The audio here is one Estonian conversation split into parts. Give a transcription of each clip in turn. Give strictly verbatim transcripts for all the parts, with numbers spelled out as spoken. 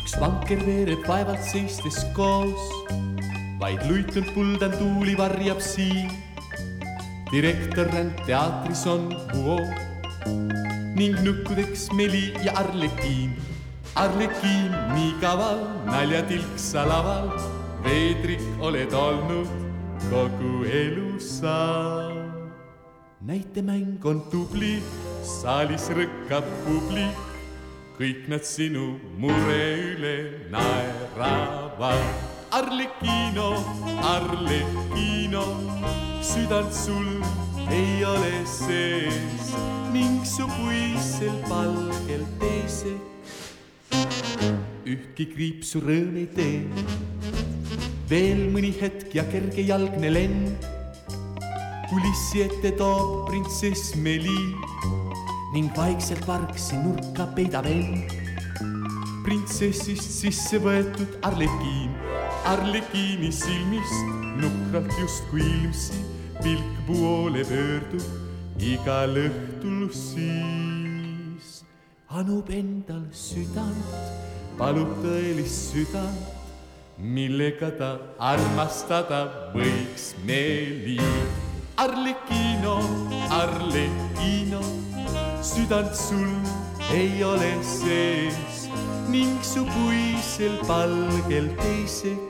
Üks vanker veereb vaevalt seistes koos, vaid luitund puldan tuuli varjab siin. Direktor ränd teatris on Huo ning nukkudeks Meli ja Arlekiin. Arlekiin nii kaval, naljatilksa laval, veedrik oled olnud kogu elu sa. Näitemäng on tubli, saalis rõkkab publik, kõik nad sinu mure üle naeravad. Arlekiino, Arlekiino, südant sul ei ole sees ning su puisel palgel teiseks ühtki kriipsu rõõm ei tee. Veel mõni hetk ja kerge jalgne lend kulissi ette toob printsess Meli ning vaikselt vargsi nurka peidab end. Printsessist sisse võetud Arlekiin, Arlekiini silmist nukralt justkui ilmsi pilk Buole pöördub igal õhtul siis. Anub endal südant, palub tõelist südant, millega ta armastada võiks Meli. Arlekiino, Arlekiino, südant sul ei ole sees ning su puisel palgel teiseks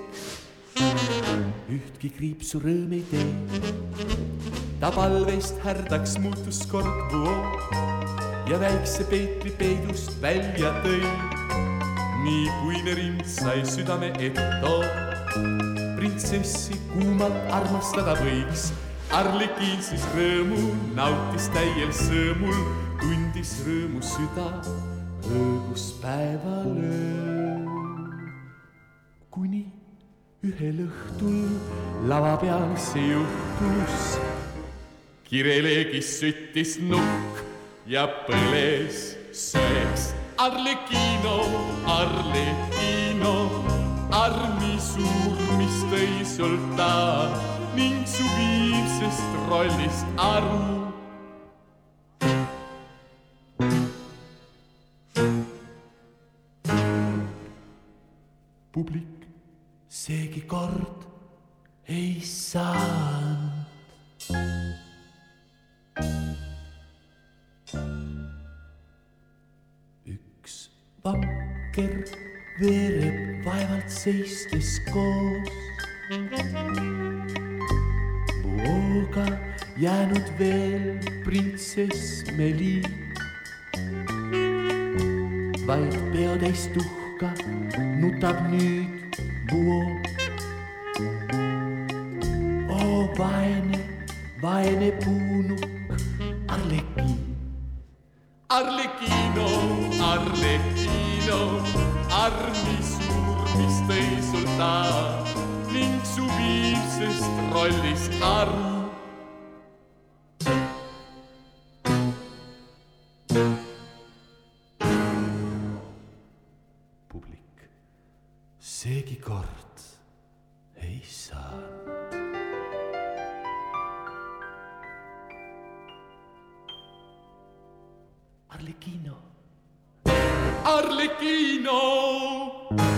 ühtki kriipsu rõõm ei tee. Ta palvest härdaks muutus kord Vuo ja väikse Peetri peidust välja tõi. Nii puine rind sai südame etto, printsessi kuumalt armastada võiks. Arlekiin siis rõõmu nautis täiel sõõmul, tundis rõõmu süda õõgus päeval öö. Kuni ühel õhtul lava peal see juhtus, kireleegis süttis nukk ja põles söeks. Arlekiino, Arlekiino, armi suur, mis tõi sultaan ning su viimsest rollist aru. Publik seegi kord ei saanud. Üks vanker veereb vaevalt seistes koos, Buoga jäänud veel printsess Meli, vaid peotäis tuhka nutab nüüd Buo. O vaene, vaene puunuk Arlekiin. Arlekiino, Arlekiino, armi suur, mis tõi sultaan ning su viimsest rollist aru. Publik seegi kord ei saanud. Arlekiino, Arlekiino.